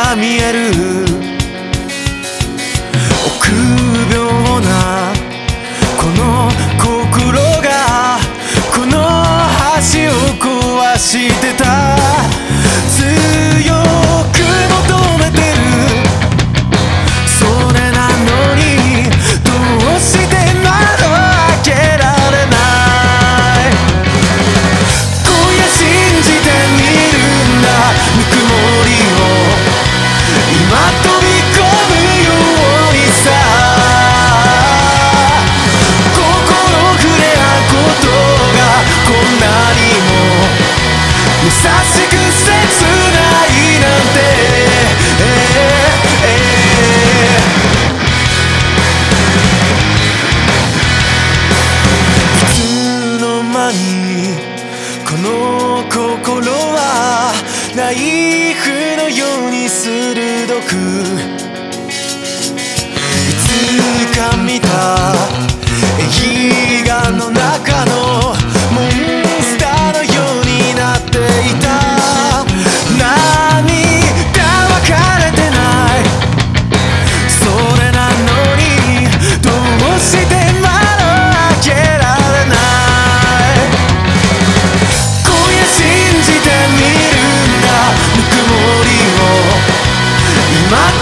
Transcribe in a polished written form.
が見える臆病なこの心がこの橋を壊してた強く求めてるそれなのにどうして窓開けられない今夜信じてみるんだぬくもりを今飛び込むようにさ心触れ合うことがこんなにも優しく切ないなんていつの間にこの心はナイフのように鋭くいつか見た映画の中のモンスターのようになっていた何か分かれてないそれなのにどうして窓開けられない今夜信じてみるんだぬくもりを今